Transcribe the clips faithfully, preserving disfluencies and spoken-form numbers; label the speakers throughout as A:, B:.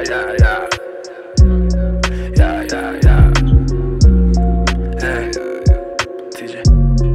A: yeah, yeah. Yeah, yeah, yeah. Hey, T J.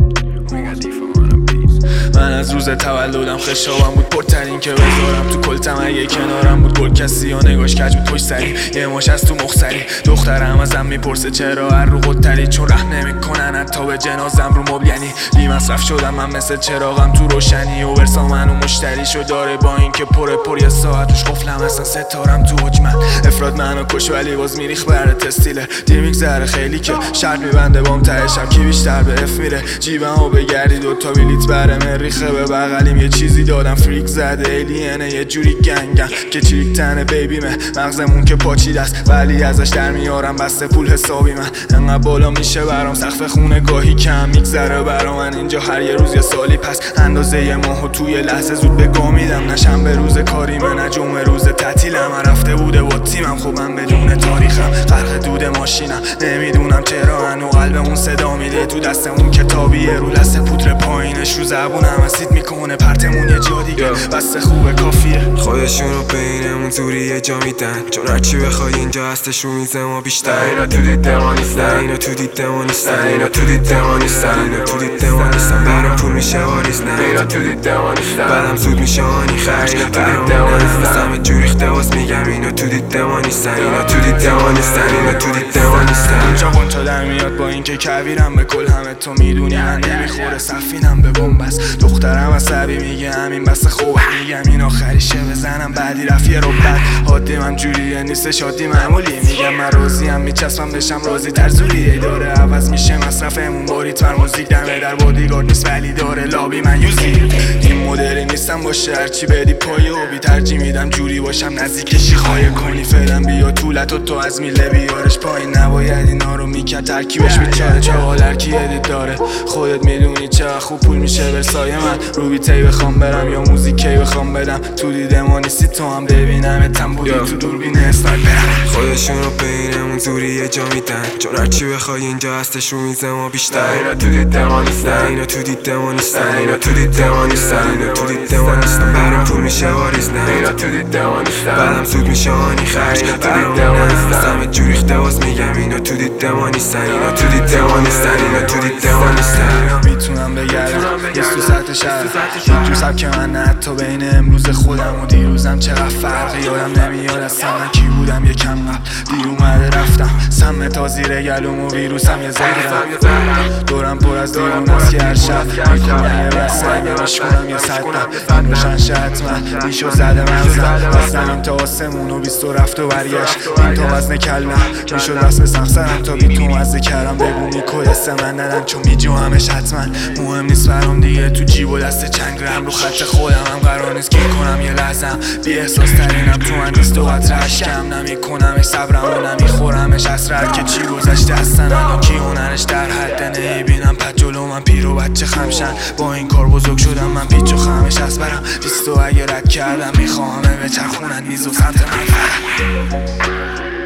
A: We got D four on the beats. من از روز تولدم خشابم بود پرترین که بذارم تو کلتم اگه کنارم بود گل کسی یا نگاش کج بود پشت سری یه ماش از تو مخسری دخترم ازم میپرسه چرا هر رو قدتری چون رحم نمیکنن حتی به جنازم رو مبل یعنی بی مصرف شدم من مثل چراغم تو روشنی و ورسا منو مشتری شو داره با اینکه پر پر یه ساعت روش قفلم اصلا ستارم تو حجمت افراد منو کش ولی باز میریخ بره تستیله دیر میگذره خیلی که شرط میبنده بام تهشم کی بیشتر به اف میره جیبمو بگردی دوتا بلیت بره مریخه به بغلیم یه چیزی دادم فریک زده ایلینه یه جوری گنگم که چیک تنه بیبیمه مغزمون که پاچیده است ولی ازش در میارم بسته پول حسابی من انقدر بالا میشه برام سقف خونه گاهی کم میگذره برا من اینجا هر یه روز یه سالی پس اندازه یه ماهو توی لحظه زود به گا میدم نشم به روز کاریمه نه جمعه روز تعطیلم رفته بوده با تیمم خب من بدون تاریخم غرق دود ماشینم نمیدونم چرا هنو قلبمون صدا میده تو دستمون کتابیه رو دست پودر پایینش رو زبونم اسید میکنه پرتمون یه جا دیگه بس خوبه کافیه
B: خودشونو بینمون زوری یه جا میدن چون هرچی بخوای اینجا هستش رو میزه ما بیشتر اینا تو دید ما نیستن اینا تو دید ما نیستن اینا تو دید ما نیستن اینا تو دید ما نیستن برام پول میشه واریز نه اینا تو دید ما نیستن بعدم زود میشه آنی خرج تو دید ما نیستن همه جوری اختواس میگم اینا تو دید ما نیستن اینا تو دید ما نیستن اینا تو دید ما نیستن
A: اینجا قنچا در میاد با اینکه کویرم به کل همه تو میدونی من نمیخوره سفینم به بمبست دخترم عصبی میگه همین بس خوبه میگم این آخریشه بزنم بعدی رفت یه رو بعد حادی من جوریه نیست شادی معمولی میگم من راضیم میچسبم بشم راضی تر زوریه داره عوض میشه مصرفمون باریت بر موزیک دمه در بادیگارد نیست ولی داره لابی من یوزی این مدلی نیستم باشه هرچی بدی پایه و بی ترجیح میدم جوری باشم نزدیکشی خواهی کنی فعلا بیا طولت و تو از میله بیارش پایین نباید اینا رو میکرد ترکیبش بیچاره چه حال هرکی ادیت داره خودت میدونی چه خوب پول میشه برسای من رو بیتی بخوام برم یا موزیکی بخوام بدم تو دیده ما نیستی تو هم ببینم اتم بودی تو دوربین اسنایپرم
B: خودشونو بینمون زوری یه جا میدن چون هرچی بخوای اینجا هستش رو میزه ما بیشتر اینا تو دید ما نیستن اینا تو دید ما نیستن اینا تو دید ما نیستن اینا تو دید ما نیستن برام پول میشه واریز نه اینا تو دید ما نیستن بعدم زود میشه آنی خرج تو دید ما نیستن همه جوری اختواس میگم اینا تو دید ما نیستن اینا تو دید ما نیستن اینا تو دید ما نیستن
A: میتونم بگردم یه تو سطح شهر تو سبک من نه حتی بین امروز خودم و دیروزم چقدر فرقی یادم نمیاد اصلا من کی بودم یکم قبل دیر اومده رفتم سم تا زیر گلوم و ویروسم یه زهرم دورم پر از دیوان است که هر شب میکنم یه بسته اگه مشکنم یه صدم میشن شه حتما بیشو زده مغزم بستنم تا آسمون و بیست و رفت و برگشت این تا وزن کلم میشد بس به سخصرم تا بی تو مزه کردم بگو میکل اسم من ندن چون میجو همش حتما مهم نیست برام دیگه تو جیب و دست چنگ رم رو خط خودم هم قرار نیست که کنم یه لحظم بی احساس ترینم تو من نیست و قطرش کم نمیکنمش صبرم و نمیخورمش اسرار که چی گذشته هستن الان کی هنرش در حد نمیبینم پد جلو من پیر و بچه خمشن با این کار بزرگ شدم من پیچ و خمش از برم بیست و اگه رد کردم میخوامه به چرخونن میز و سمت من فرم